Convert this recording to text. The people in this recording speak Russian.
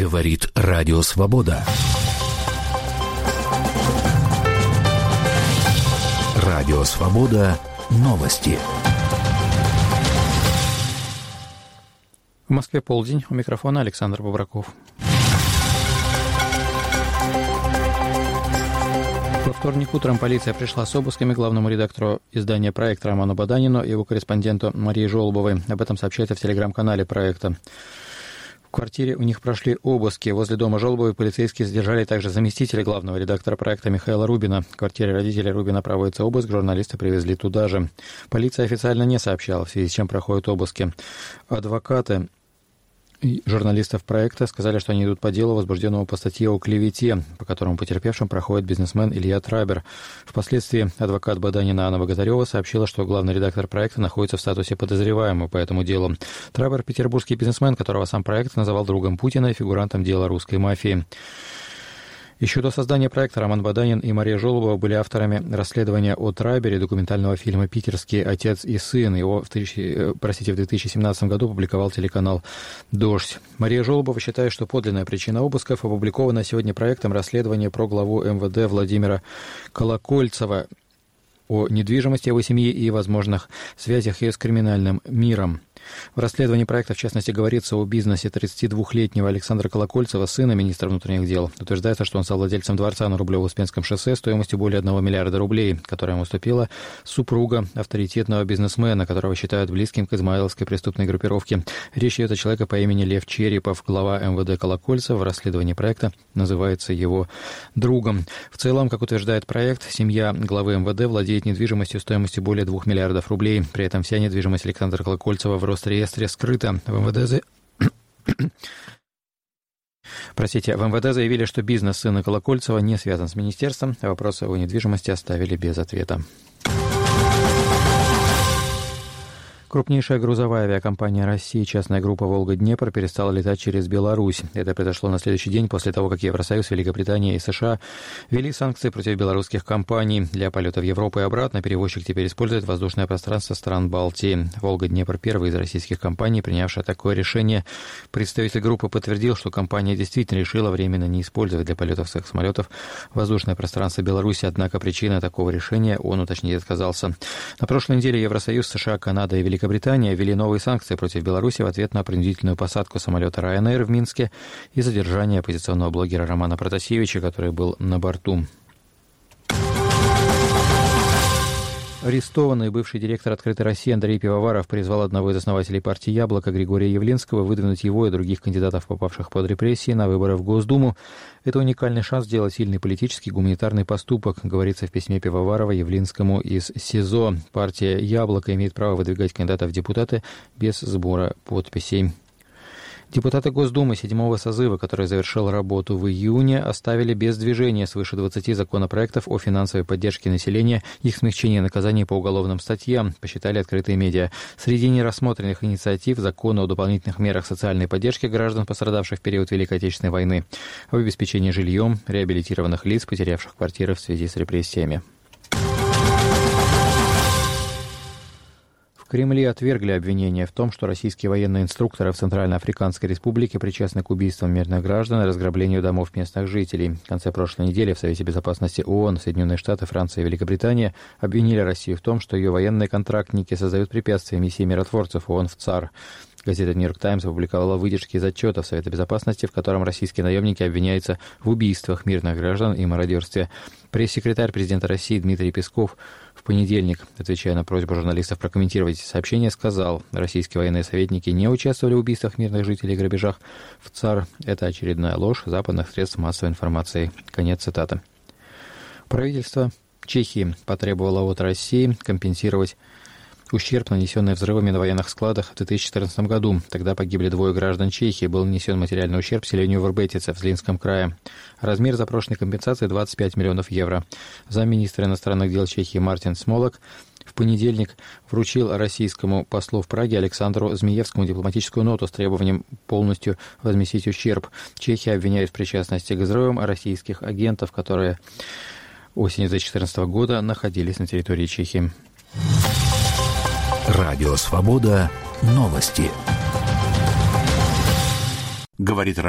Говорит Радио Свобода. Радио Свобода. Новости. В Москве полдень. У микрофона Александр Бобраков. Во вторник утром полиция пришла с обысками к главному редактору издания «Проект» Роману Баданину и его корреспонденту Марии Жолобовой. Об этом сообщается в телеграм-канале «Проекта». В квартире у них прошли обыски. Возле дома Жолобовой полицейские задержали также заместителя главного редактора «Проекта» Михаила Рубина. В квартире родителей Рубина проводится обыск, журналисты привезли туда же. Полиция официально не сообщала, в связи с чем проходят обыски. Адвокаты и журналистов «Проекта» сказали, что они идут по делу, возбужденному по статье о клевете, по которому потерпевшим проходит бизнесмен Илья Трабер. Впоследствии адвокат Баданина Анна Богатарева сообщила, что главный редактор «Проекта» находится в статусе подозреваемого по этому делу. Трабер – петербургский бизнесмен, которого сам «Проект» называл другом Путина и фигурантом дела русской мафии. Еще до создания проекта Роман Баданин и Мария Жолобова были авторами расследования о Трабере, документального фильма «Питерский отец и сын». Его в 2017 году публиковал телеканал «Дождь». Мария Жолобова считает, что подлинная причина обысков опубликована сегодня проектом расследования про главу МВД Владимира Колокольцева о недвижимости его семьи и возможных связях ее с криминальным миром. В расследовании проекта, в частности, говорится о бизнесе 32-летнего Александра Колокольцева, сына министра внутренних дел. Утверждается, что он совладельцем дворца на Рублево-Успенском шоссе стоимостью более 1 миллиарда рублей, которая ему уступила супруга авторитетного бизнесмена, которого считают близким к измайловской преступной группировке. Речь идет о человеке по имени Лев Черепов, глава МВД Колокольцев. В расследовании проекта называется его другом. В целом, как утверждает проект, семья главы МВД владеет недвижимостью стоимостью более 2 миллиардов рублей. При этом вся недвижимость Александра Колокольцева в Росреестре скрыто. В МВД заявили, что бизнес сына Колокольцева не связан с министерством, а вопросы о недвижимости оставили без ответа. Крупнейшая грузовая авиакомпания России, частная группа «Волга-Днепр», перестала летать через Беларусь. Это произошло на следующий день после того, как Евросоюз, Великобритания и США ввели санкции против белорусских компаний. Для полета в Европу и обратно перевозчик теперь использует воздушное пространство стран Балтии. «Волга-Днепр» – первая из российских компаний, принявшая такое решение. Представитель группы подтвердил, что компания действительно решила временно не использовать для полетов своих самолетов воздушное пространство Беларуси, однако причина такого решения он уточнить отказался. На прошлой неделе Евросоюз, США, Канада и Великобритания ввели новые санкции против Беларуси в ответ на принудительную посадку самолета Ryanair в Минске и задержание оппозиционного блогера Романа Протасевича, который был на борту. Арестованный бывший директор «Открытой России» Андрей Пивоваров призвал одного из основателей партии «Яблоко» Григория Явлинского выдвинуть его и других кандидатов, попавших под репрессии, на выборы в Госдуму. Это уникальный шанс сделать сильный политический гуманитарный поступок, говорится в письме Пивоварова Явлинскому из СИЗО. Партия «Яблоко» имеет право выдвигать кандидатов в депутаты без сбора подписей. Депутаты Госдумы 7-го созыва, который завершил работу в июне, оставили без движения свыше 20 законопроектов о финансовой поддержке населения, их смягчении наказаний по уголовным статьям, посчитали открытые медиа. Среди нерассмотренных инициатив закон о дополнительных мерах социальной поддержки граждан, пострадавших в период Великой Отечественной войны, об обеспечении жильем реабилитированных лиц, потерявших квартиры в связи с репрессиями. В Кремле отвергли обвинения в том, что российские военные инструкторы в Центральноафриканской Республике причастны к убийствам мирных граждан и разграблению домов местных жителей. В конце прошлой недели в Совете Безопасности ООН Соединенные Штаты, Франция и Великобритания обвинили Россию в том, что ее военные контрактники создают препятствия миссии миротворцев ООН в ЦАР. Газета «Нью-Йорк Таймс» опубликовала выдержки из отчета Совета Безопасности, в котором российские наемники обвиняются в убийствах мирных граждан и мародерстве. Пресс-секретарь президента России Дмитрий Песков в понедельник, отвечая на просьбу журналистов прокомментировать эти сообщения, сказал: российские военные советники не участвовали в убийствах мирных жителей и грабежах в ЦАР. Это очередная ложь западных средств массовой информации. Конец цитаты. Правительство Чехии потребовало от России компенсировать ущерб, нанесенный взрывами на военных складах в 2014 году. Тогда погибли 2 граждан Чехии. Был нанесен материальный ущерб селению Врбетице в Злинском крае. Размер запрошенной компенсации – 25 миллионов евро. Замминистра иностранных дел Чехии Мартин Смолок в понедельник вручил российскому послу в Праге Александру Змеевскому дипломатическую ноту с требованием полностью возместить ущерб. Чехия обвиняет в причастности к взрывам российских агентов, которые осенью 2014 года находились на территории Чехии. Радио Свобода. Новости. Говорит